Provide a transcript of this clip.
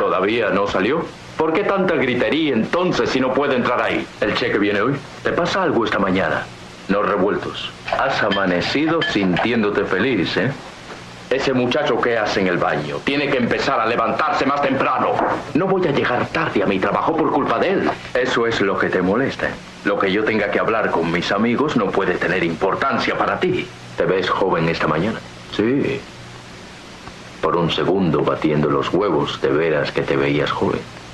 ¿Todavía no salió? ¿Por qué tanta gritería entonces si no puede entrar ahí? ¿El cheque viene hoy? ¿Te pasa algo esta mañana? No revueltos. Has amanecido sintiéndote feliz, ¿eh? Ese muchacho que hace en el baño tiene que empezar a levantarse más temprano. No voy a llegar tarde a mi trabajo por culpa de él. Eso es lo que te molesta. Lo que yo tenga que hablar con mis amigos no puede tener importancia para ti. ¿Te ves joven esta mañana? Sí. Por un segundo batiendo los huevos, de veras que te veías joven.